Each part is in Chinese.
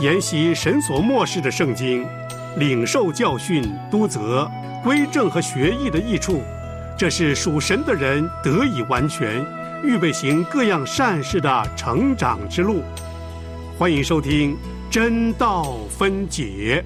研习神所默示的圣经，领受教训、督责、归正和学义的益处，这是属神的人得以完全，预备行各样善事的成长之路。欢迎收听真道分解。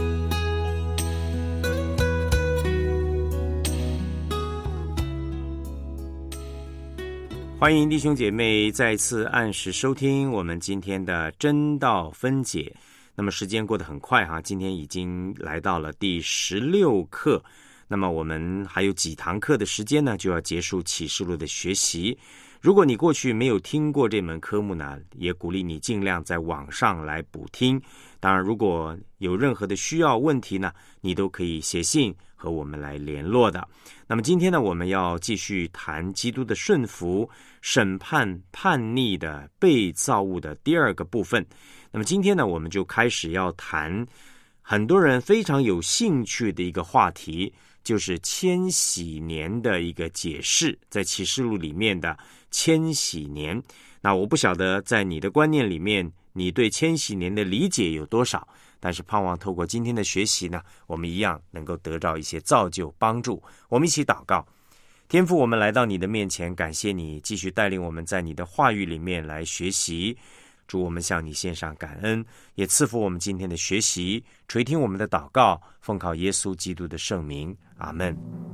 欢迎弟兄姐妹再次按时收听我们今天的真道分解。那么时间过得很快哈，今天已经来到了第16课。那么我们还有几堂课的时间呢，就要结束启示录的学习。如果你过去没有听过这门科目呢，也鼓励你尽量在网上来补听。当然，如果有任何的需要问题呢，你都可以写信和我们来联络的。那么今天呢，我们要继续谈基督的顺服、审判叛逆的被造物的第二个部分。那么今天呢，我们就开始要谈很多人非常有兴趣的一个话题，就是千禧年的一个解释，在启示录里面的千禧年。那我不晓得在你的观念里面，你对千禧年的理解有多少，但是盼望透过今天的学习呢，我们一样能够得到一些造就帮助。我们一起祷告。天父，我们来到你的面前，感谢你继续带领我们在你的话语里面来学习。主，我们向你献上感恩，也赐福我们今天的学习，垂听我们的祷告，奉靠耶稣基督的圣名，阿们。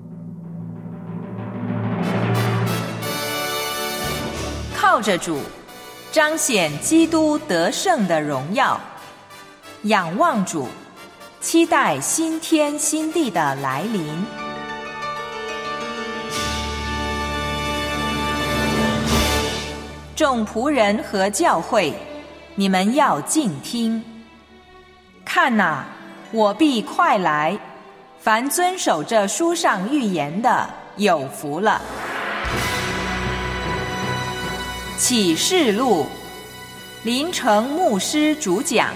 靠着主，彰显基督得胜的荣耀；仰望主，期待新天新地的来临。众仆人和教会，你们要静听。看哪，我必快来，凡遵守这书上预言的，有福了。启示录，林成牧师主讲。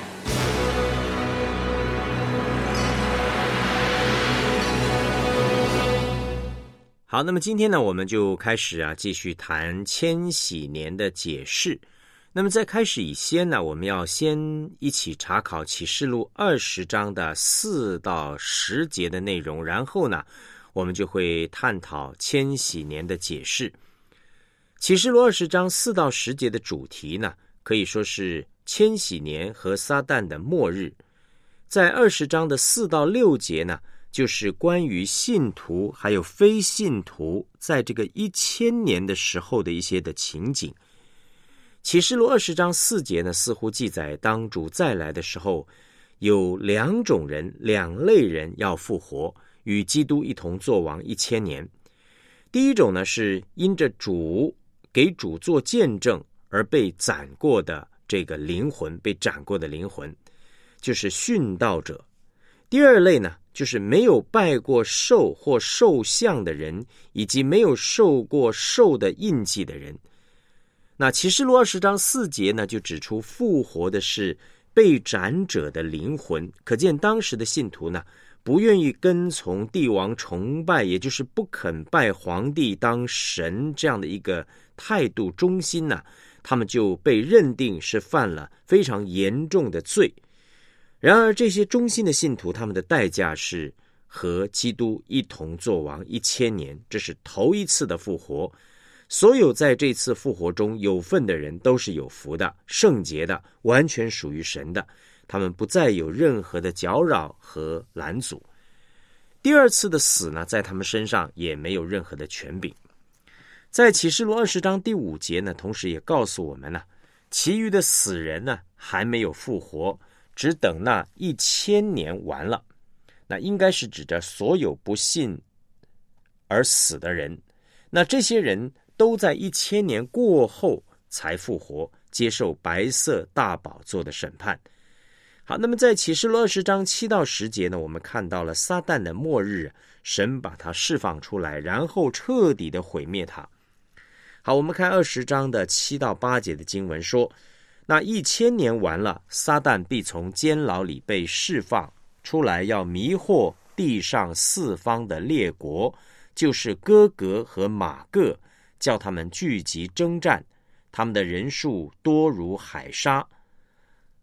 好，那么今天呢，我们就开始继续谈千禧年的解释。那么在开始以前呢，我们要先一起查考启示录20章的4到10节的内容，然后呢，我们就会探讨千禧年的解释。启示录20章4到10节的主题呢，可以说是千禧年和撒旦的末日。在20章的4到6节呢，就是关于信徒还有非信徒在这个1000年的时候的一些的情景。启示录20章4节呢，似乎记载当主再来的时候，有2种人、2类人要复活，与基督一同作王1000年。第一种呢，是因着主给主做见证而被斩过的这个灵魂，被斩过的灵魂，就是殉道者。第二类呢，就是没有拜过兽或兽像的人，以及没有受过兽的印记的人。那启示录20章4节呢，就指出复活的是被斩者的灵魂，可见当时的信徒呢，不愿意跟从帝王崇拜，也就是不肯拜皇帝当神这样的一个态度忠心呢，他们就被认定是犯了非常严重的罪。然而这些忠心的信徒，他们的代价是和基督一同作王1000年，这是头一次的复活。所有在这次复活中有份的人都是有福的、圣洁的，完全属于神的，他们不再有任何的搅扰和拦阻。第二次的死呢，在他们身上也没有任何的权柄。在启示录20章第5节呢，同时也告诉我们呢，其余的死人呢还没有复活，只等那1000年完了。那应该是指着所有不信而死的人，那这些人都在1000年过后才复活，接受白色大宝座的审判。好，那么在启示录20章7到10节呢，我们看到了撒旦的末日，神把他释放出来，然后彻底的毁灭他。好，我们看20章的7到8节的经文说，那1000年完了，撒旦必从监牢里被释放出来，要迷惑地上四方的列国，就是哥格和马各，叫他们聚集征战，他们的人数多如海沙。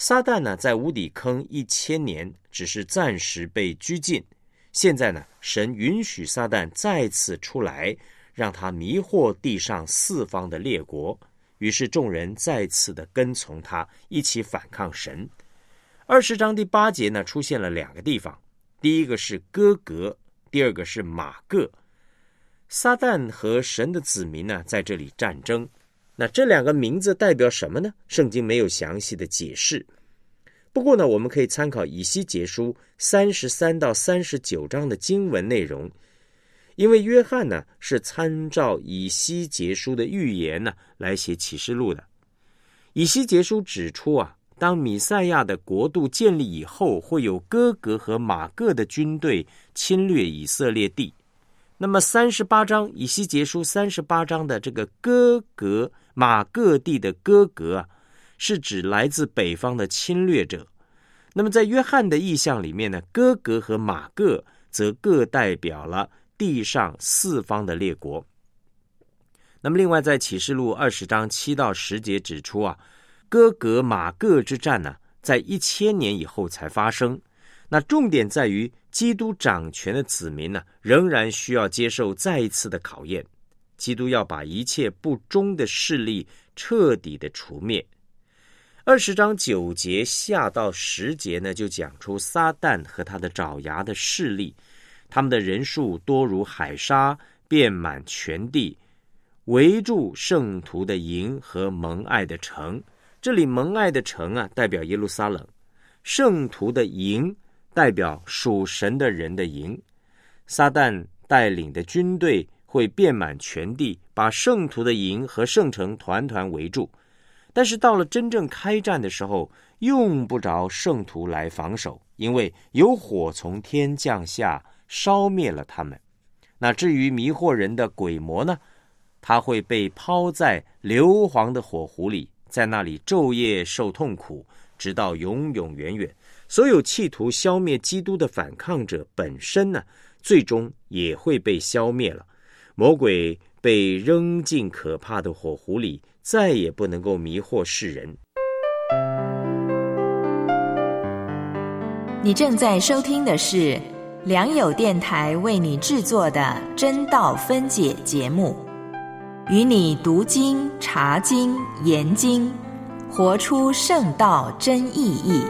撒旦呢，在无底坑1000年，只是暂时被拘禁。现在呢，神允许撒旦再次出来，让他迷惑地上四方的列国。于是众人再次的跟从他，一起反抗神。20章第8节呢，出现了2个地方，第一个是哥格，第二个是马各。撒旦和神的子民呢，在这里战争。那这2个名字代表什么呢？圣经没有详细的解释。不过呢，我们可以参考以西结书33到39章的经文内容，因为约翰呢是参照以西结书的预言呢来写启示录的。以西结书指出啊，当弥赛亚的国度建立以后，会有哥格和马各的军队侵略以色列地。那么38章，以西结书38章的这个哥格马各地的哥格啊，是指来自北方的侵略者。那么在约翰的意象里面呢，哥格和马各则各代表了地上四方的列国。那么另外在启示录20章7到10节指出啊，哥格马各之战呢，在1000年以后才发生。那重点在于基督掌权的子民呢，仍然需要接受再一次的考验。基督要把一切不忠的势力彻底的除灭。20章9节下到10节呢，就讲出撒旦和他的爪牙的势力，他们的人数多如海沙，遍满全地，围住圣徒的营和蒙爱的城。这里蒙爱的城啊，代表耶路撒冷；圣徒的营代表属神的人的营。撒旦带领的军队会遍满全地，把圣徒的营和圣城团团围住。但是到了真正开战的时候，用不着圣徒来防守，因为有火从天降下，烧灭了他们。那至于迷惑人的鬼魔呢，他会被抛在硫磺的火湖里，在那里昼夜受痛苦，直到永永远远。所有企图消灭基督的反抗者本身呢，最终也会被消灭了。魔鬼被扔进可怕的火湖里，再也不能够迷惑世人。 你正在收听的是良友电台为你制作的真道分解节目，与你读经、查经、研经，活出圣道真意义。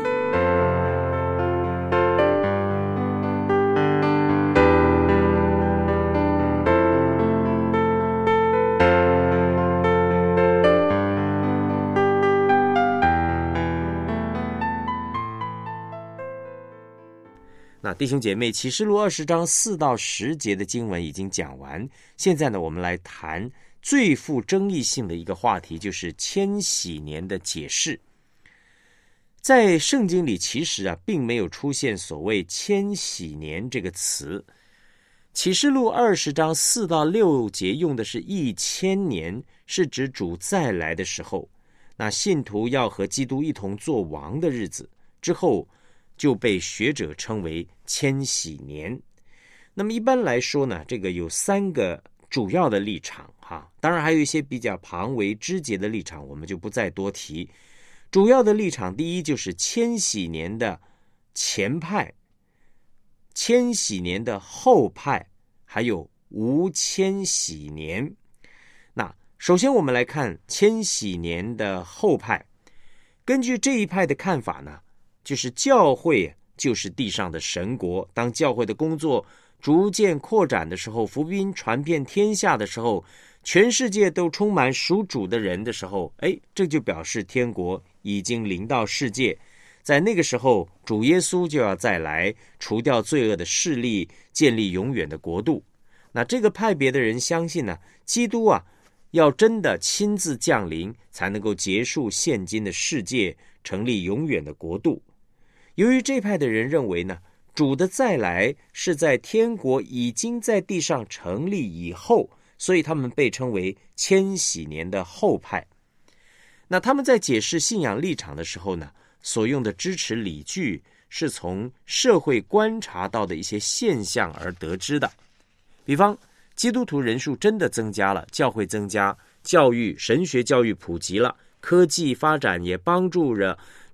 那弟兄姐妹，启示录20章4到10节的经文已经讲完，现在呢，我们来谈最富争议性的一个话题，就是千禧年的解释。在圣经里其实啊，并没有出现所谓千禧年这个词。启示录20章4到6节用的是1000年，是指主再来的时候，那信徒要和基督一同做王的日子之后，就被学者称为千禧年。那么一般来说呢，这个有3个主要的立场哈，当然还有一些比较旁微枝节的立场，我们就不再多提。主要的立场，第一就是千禧年的前派、千禧年的后派，还有无千禧年。那首先我们来看千禧年的后派。根据这一派的看法呢，就是教会就是地上的神国，当教会的工作逐渐扩展的时候，福音传遍天下的时候，全世界都充满属主的人的时候，这就表示天国已经临到世界。在那个时候，主耶稣就要再来，除掉罪恶的势力，建立永远的国度。那这个派别的人相信呢，基督啊，要真的亲自降临，才能够结束现今的世界，成立永远的国度。由于这派的人认为呢，主的再来是在天国已经在地上成立以后，所以他们被称为千禧年的后派。那他们在解释信仰立场的时候呢，所用的支持理据是从社会观察到的一些现象而得知的。比方，基督徒人数真的增加了，教会增加，教育、神学教育普及了，科技发展也帮助着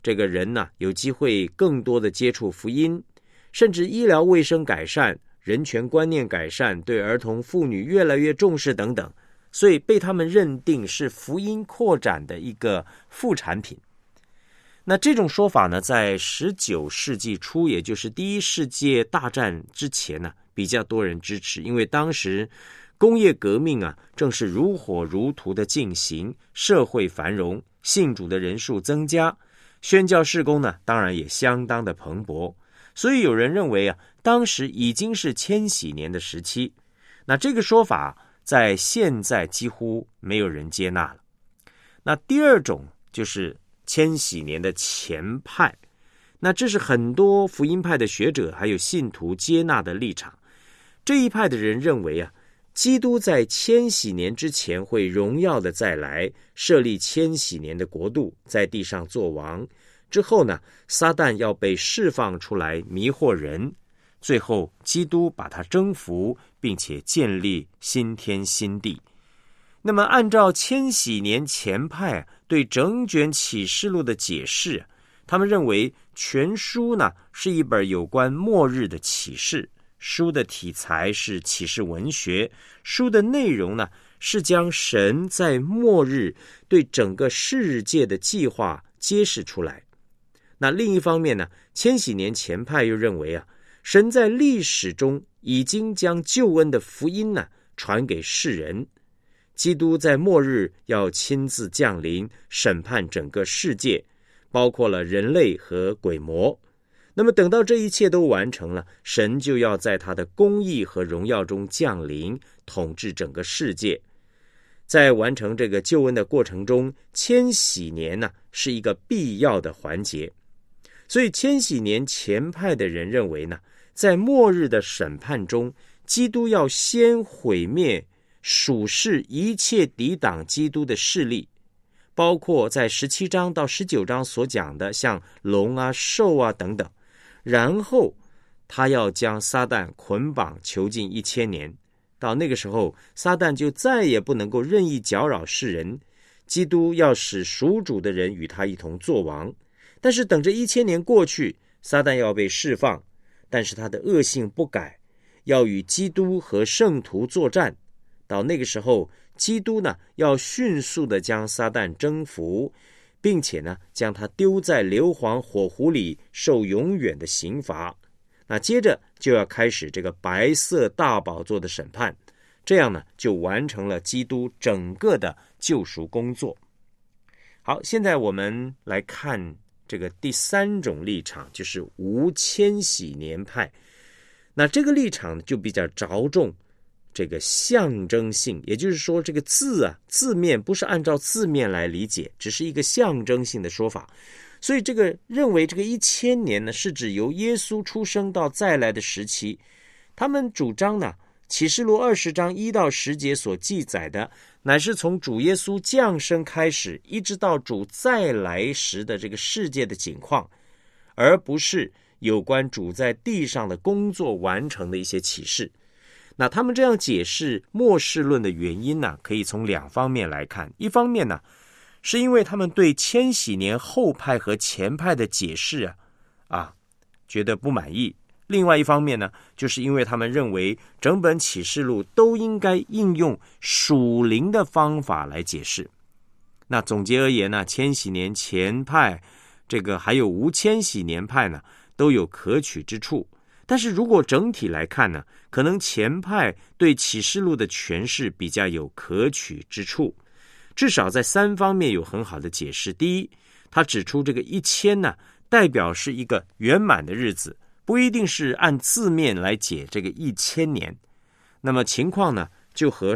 这个人呢有机会更多的接触福音，甚至医疗卫生改善、人权观念改善、对儿童妇女越来越重视等等，所以被他们认定是福音扩展的一个副产品。那这种说法呢，在19世纪初，也就是第一世界大战之前呢，比较多人支持，因为当时工业革命啊，正是如火如荼的进行，社会繁荣，信主的人数增加，宣教事工呢，当然也相当的蓬勃。所以有人认为啊，当时已经是千禧年的时期。那这个说法在现在几乎没有人接纳了。那第二种就是千禧年的前派，那这是很多福音派的学者还有信徒接纳的立场。这一派的人认为啊，基督在千禧年之前会荣耀的再来，设立千禧年的国度，在地上作王。之后呢，撒旦要被释放出来迷惑人，最后基督把他征服，并且建立新天新地。那么按照千禧年前派对整卷启示录的解释，他们认为全书呢是一本有关末日的启示，书的题材是启示文学，书的内容呢是将神在末日对整个世界的计划揭示出来。那另一方面呢，千禧年前派又认为啊，神在历史中已经将救恩的福音呢传给世人，基督在末日要亲自降临，审判整个世界，包括了人类和鬼魔。那么等到这一切都完成了，神就要在他的公义和荣耀中降临，统治整个世界。在完成这个救恩的过程中，千禧年呢是一个必要的环节。所以千禧年前派的人认为呢，在末日的审判中，基督要先毁灭属世一切抵挡基督的势力，包括在17章到19章所讲的像龙啊、兽啊等等，然后他要将撒旦捆绑囚禁1000年，到那个时候撒旦就再也不能够任意搅扰世人，基督要使属主的人与他一同作王。但是等着1000年过去，撒旦要被释放，但是他的恶性不改，要与基督和圣徒作战。到那个时候，基督呢要迅速的将撒旦征服，并且呢将他丢在硫磺火湖里，受永远的刑罚。那接着就要开始这个白色大宝座的审判，这样呢就完成了基督整个的救赎工作。好，现在我们来看这个第三种立场，就是无千禧年派。那这个立场就比较着重这个象征性，也就是说这个字面不是按照字面来理解，只是一个象征性的说法。所以这个认为这个1000年呢是指由耶稣出生到再来的时期。他们主张呢，启示录20章1到10节所记载的乃是从主耶稣降生开始，一直到主再来时的这个世界的景况，而不是有关主在地上的工作完成的一些启示。那他们这样解释末世论的原因呢，可以从2方面来看。一方面呢，是因为他们对千禧年后派和前派的解释觉得不满意。另外一方面呢，就是因为他们认为整本启示录都应该应用属灵的方法来解释。那总结而言呢，千禧年前派这个还有无千禧年派呢，都有可取之处。但是如果整体来看呢，可能前派对启示录的诠释比较有可取之处，至少在3方面有很好的解释。第一，他指出这个1000呢，代表是一个圆满的日子，不一定是按字面来解这个1000年。那么情况呢，就和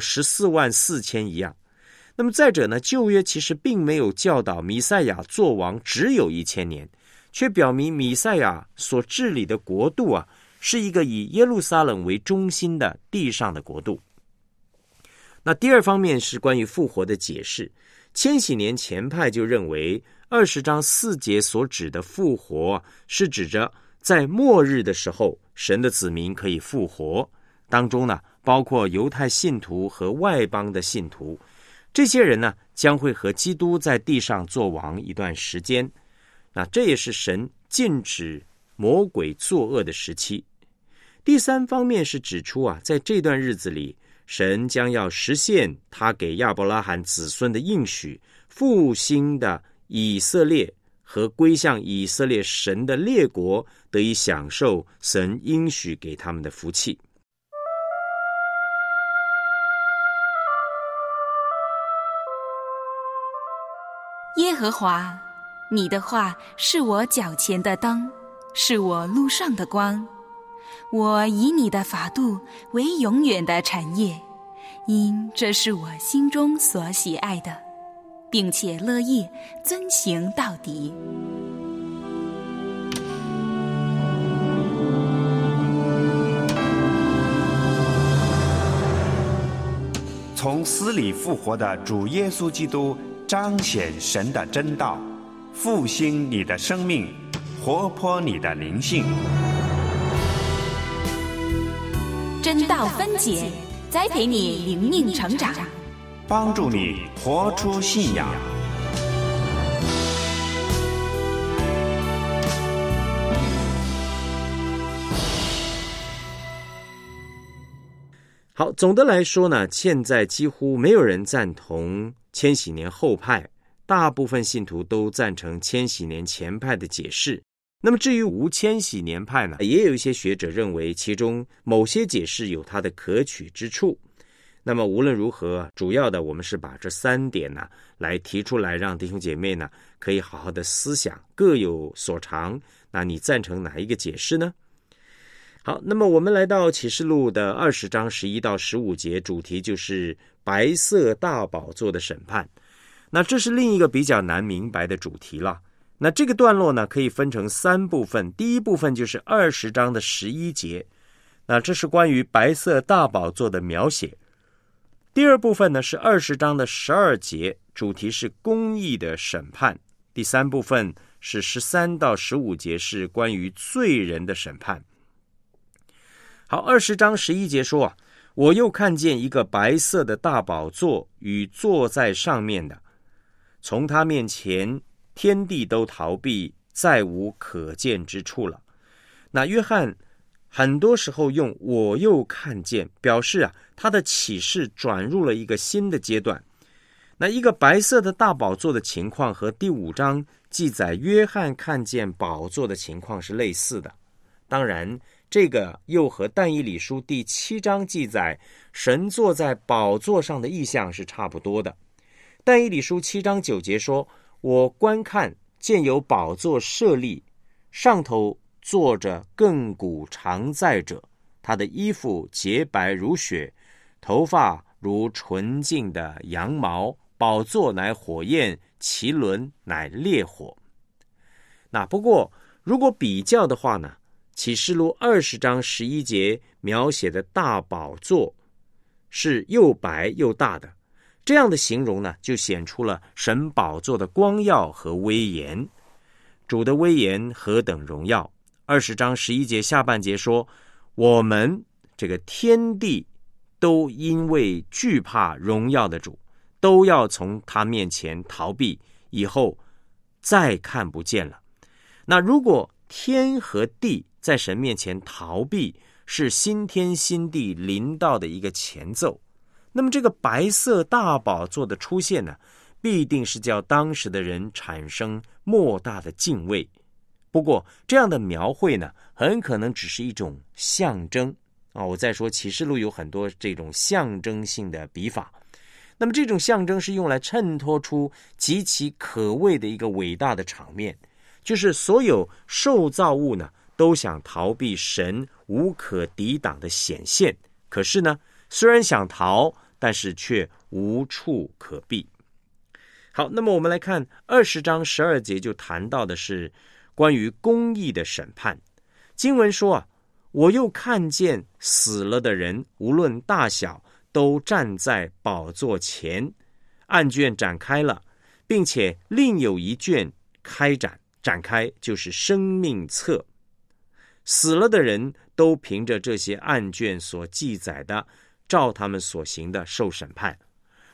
144000一样。那么再者呢，旧约其实并没有教导弥赛亚作王只有1000年，却表明弥赛亚所治理的国度是一个以耶路撒冷为中心的地上的国度。那第二方面是关于复活的解释。千禧年前派就认为20章4节所指的复活是指着在末日的时候，神的子民可以复活，当中呢包括犹太信徒和外邦的信徒。这些人呢将会和基督在地上作王一段时间。 那这也是神禁止魔鬼作恶的时期。第三方面是指出在这段日子里，神将要实现他给亚伯拉罕子孙的应许，复兴的以色列和归向以色列神的列国得以享受神应许给他们的福气。 耶和华，你的话是我脚前的灯，是我路上的光。我以你的法度为永远的产业，因这是我心中所喜爱的，并且乐意遵行到底。 从死里复活的主耶稣基督彰显神的真道，复兴你的生命，活泼你的灵性。 真道分解，栽培你灵命成长， 帮助你活出信仰。 好，总的来说呢，现在几乎没有人赞同千禧年后派，大部分信徒都赞成千禧年前派的解释。那么至于无千禧年派呢，也有一些学者认为其中某些解释有它的可取之处。那么无论如何，主要的我们是把这3点呢来提出来，让弟兄姐妹呢可以好好的思想，各有所长。那你赞成哪一个解释呢？好，那么我们来到启示录的20章11到15节，主题就是白色大宝座的审判。那这是另一个比较难明白的主题了。那这个段落呢，可以分成3部分。第一部分就是20章的11节，那这是关于白色大宝座的描写。第二部分呢是20章的12节，主题是公义的审判。第三部分是13到15节，是关于罪人的审判。好，20章11节说我又看见一个白色的大宝座与坐在上面的，从他面前天地都逃避，再无可见之处了。那约翰很多时候用我又看见表示他的启示转入了一个新的阶段。那一个白色的大宝座的情况和第5章记载约翰看见宝座的情况是类似的。当然这个又和但以理书第7章记载神坐在宝座上的意象是差不多的。但以理书7章9节说，我观看见有宝座设立，上头坐着亘古常在者，他的衣服洁白如雪，头发如纯净的羊毛，宝座乃火焰，其轮乃烈火。那不过如果比较的话呢，启示录20章11节描写的大宝座是又白又大的，这样的形容呢，就显出了神宝座的光耀和威严。主的威严何等荣耀。20章11节下半节说，我们这个天地都因为惧怕荣耀的主，都要从他面前逃避，以后再看不见了。那如果天和地在神面前逃避，是新天新地临到的一个前奏，那么这个白色大宝座的出现呢，必定是叫当时的人产生莫大的敬畏。不过这样的描绘呢，很可能只是一种象征我再说启示录有很多这种象征性的笔法，那么这种象征是用来衬托出极其可畏的一个伟大的场面，就是所有受造物呢都想逃避神无可抵挡的显现，可是呢虽然想逃，但是却无处可避。好，那么我们来看20章12节就谈到的是关于公义的审判。经文说我又看见死了的人无论大小都站在宝座前，案卷展开了，并且另有一卷展开，就是生命册。死了的人都凭着这些案卷所记载的，照他们所行的受审判。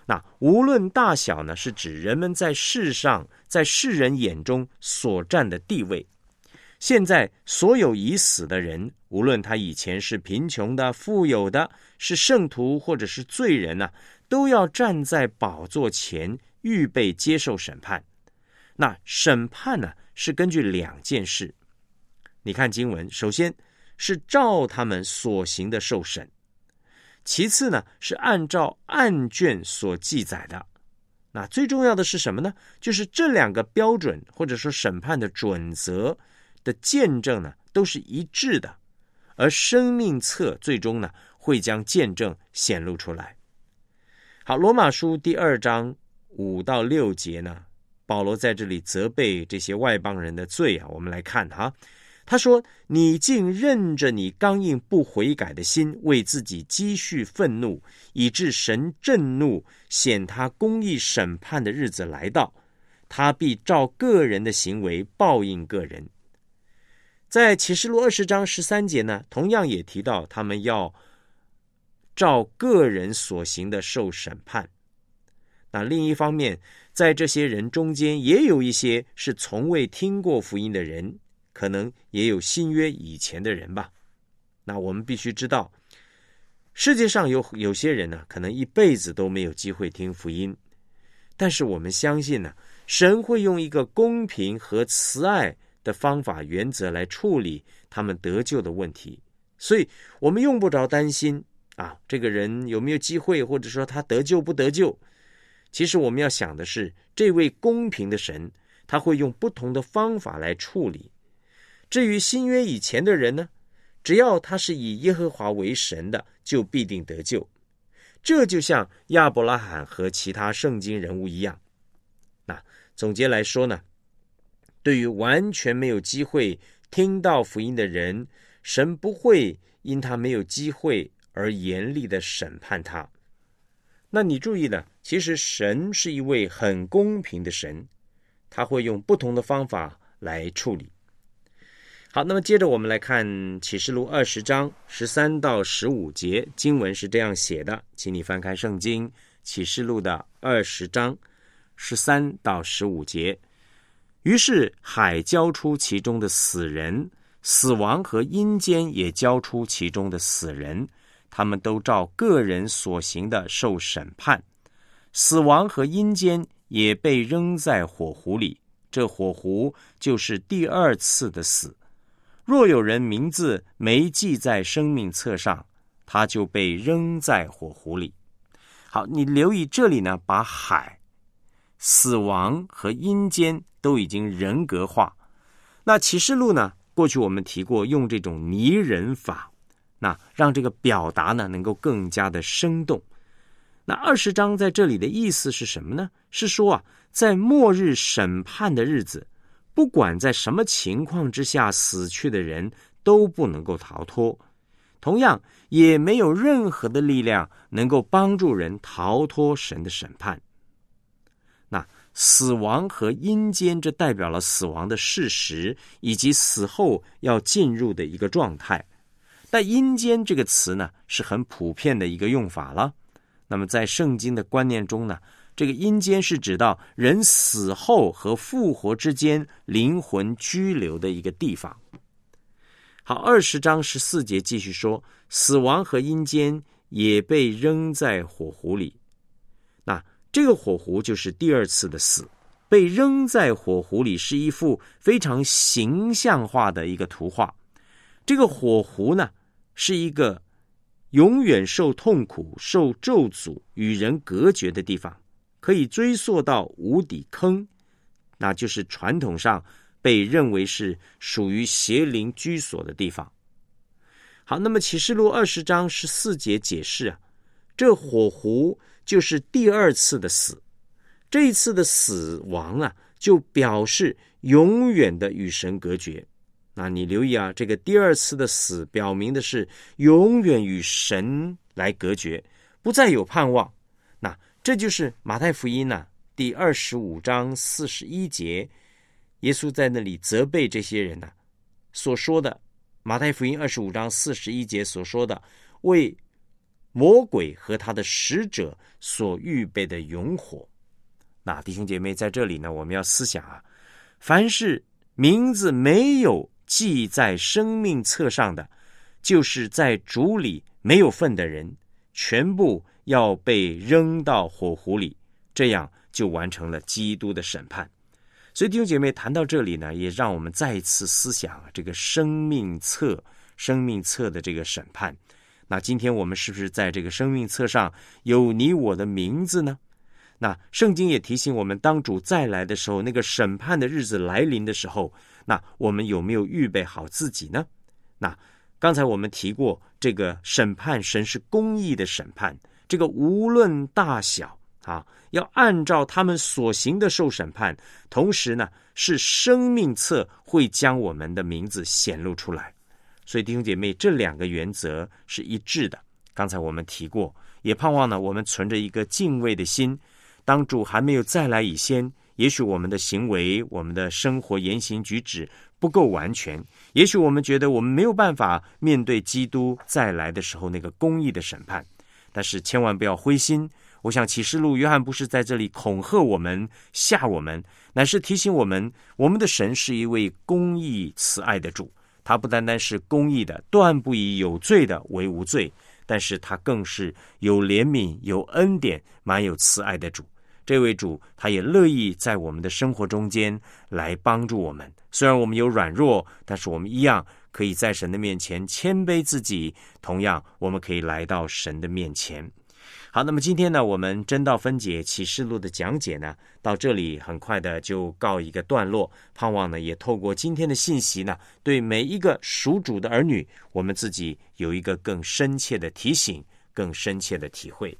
那无论大小呢，是指人们在世上，在世人眼中所占的地位。现在所有已死的人，无论他以前是贫穷的、富有的，是圣徒或者是罪人呢，都要站在宝座前，预备接受审判。那审判呢，是根据2件事。你看经文，首先是照他们所行的受审，其次呢，是按照案卷所记载的。那最重要的是什么呢？就是这2个标准，或者说审判的准则的见证呢，都是一致的。而生命册最终呢，会将见证显露出来。好，罗马书第2章5到6节呢，保罗在这里责备这些外邦人的罪啊。我们来看哈，他说：“你竟任着你刚硬不悔改的心，为自己积蓄愤怒，以致神震怒，显他公义审判的日子来到，他必照个人的行为报应个人。”在启示录20章13节呢，同样也提到他们要照个人所行的受审判。那另一方面，在这些人中间也有一些是从未听过福音的人，可能也有新约以前的人吧。那我们必须知道，世界上有些人呢，可能一辈子都没有机会听福音，但是我们相信呢，神会用一个公平和慈爱的方法原则来处理他们得救的问题。所以我们用不着担心啊，这个人有没有机会，或者说他得救不得救。其实我们要想的是，这位公平的神，他会用不同的方法来处理。至于新约以前的人呢，只要他是以耶和华为神的，就必定得救。这就像亚伯拉罕和其他圣经人物一样。那总结来说呢，对于完全没有机会听到福音的人，神不会因他没有机会而严厉的审判他。那你注意了，其实神是一位很公平的神，他会用不同的方法来处理。好，那么接着我们来看启示录20章13到15节，经文是这样写的，请你翻开圣经启示录的20章13到15节。于是海交出其中的死人，死亡和阴间也交出其中的死人，他们都照个人所行的受审判。死亡和阴间也被扔在火湖里，这火湖就是第2次的死。若有人名字没记在生命册上，他就被扔在火湖里。好，你留意这里呢，把海、死亡和阴间都已经人格化。那启示录呢，过去我们提过用这种拟人法，那让这个表达呢能够更加的生动。那20章在这里的意思是什么呢？是说啊，在末日审判的日子，不管在什么情况之下死去的人都不能够逃脱，同样也没有任何的力量能够帮助人逃脱神的审判。那死亡和阴间，这代表了死亡的事实以及死后要进入的一个状态。但阴间这个词呢，是很普遍的一个用法了。那么在圣经的观念中呢，这个阴间是指到人死后和复活之间灵魂居留的一个地方。好，20章14节继续说，死亡和阴间也被扔在火湖里。那这个火湖就是第2次的死，被扔在火湖里是一幅非常形象化的一个图画。这个火湖呢，是一个永远受痛苦、受咒诅、与人隔绝的地方，可以追溯到无底坑，那就是传统上被认为是属于邪灵居所的地方。好，那么启示录20章14节解释啊，这火湖就是第2次的死。这一次的死亡啊，就表示永远的与神隔绝。那你留意啊，这个第2次的死表明的是永远与神来隔绝，不再有盼望。那这就是马太福音第25章41节，耶稣在那里责备这些人所说的，马太福音25章41节所说的，为魔鬼和他的使者所预备的永火。那弟兄姐妹，在这里呢，我们要思想啊，凡是名字没有记在生命册上的，就是在主里没有份的人，全部要被扔到火湖里，这样就完成了基督的审判。所以弟兄姐妹，谈到这里呢，也让我们再一次思想这个生命册的这个审判。那今天我们是不是在这个生命册上有你我的名字呢？那圣经也提醒我们，当主再来的时候，那个审判的日子来临的时候，那我们有没有预备好自己呢？那刚才我们提过，这个审判，神是公义的审判，这个无论大小啊，要按照他们所行的受审判，同时呢，是生命册会将我们的名字显露出来。所以弟兄姐妹，这两个原则是一致的。刚才我们提过，也盼望呢，我们存着一个敬畏的心，当主还没有再来以前，也许我们的行为，我们的生活言行举止不够完全，也许我们觉得我们没有办法面对基督再来的时候那个公义的审判，但是千万不要灰心。我想启示录约翰不是在这里恐吓我们吓我们，乃是提醒我们，我们的神是一位公义慈爱的主，他不单单是公义的，断不以有罪的为无罪，但是他更是有怜悯有恩典满有慈爱的主。这位主他也乐意在我们的生活中间来帮助我们，虽然我们有软弱，但是我们一样可以在神的面前谦卑自己，同样我们可以来到神的面前。好，那么今天呢，我们真道分解启示录的讲解呢，到这里很快的就告一个段落。盼望呢，也透过今天的信息呢，对每一个属主的儿女，我们自己有一个更深切的提醒，更深切的体会。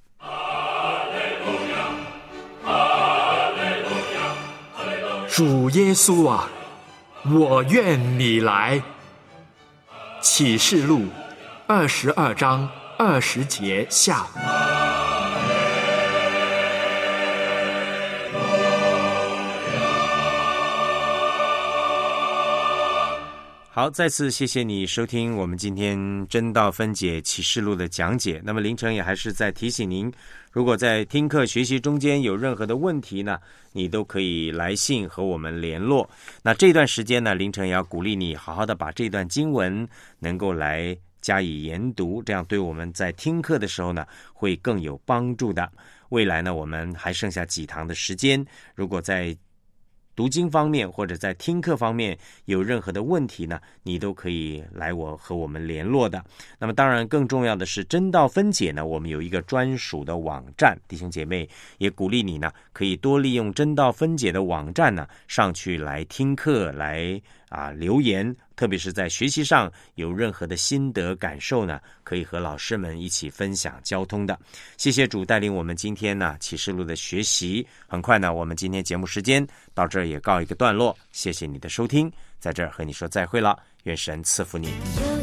主耶稣啊，我愿你来。启示录22章20节下。 好，再次谢谢你收听我们今天真道分解启示录的讲解。那么凌晨也还是在提醒您，如果在听课学习中间有任何的问题呢，你都可以来信和我们联络。那这段时间呢，凌晨也要鼓励你好好的把这段经文能够来加以研读，这样对我们在听课的时候呢会更有帮助的。未来呢，我们还剩下几堂的时间，如果在读经方面或者在听课方面有任何的问题呢，你都可以来和我们联络的。那么当然更重要的是真道分解呢，我们有一个专属的网站，弟兄姐妹也鼓励你呢可以多利用真道分解的网站呢上去来听课，来留言，特别是在学习上有任何的心得感受呢，可以和老师们一起分享交通的。谢谢主带领我们今天呢启示录的学习。很快呢，我们今天节目时间到这儿也告一个段落，谢谢你的收听，在这儿和你说再会了，愿神赐福你。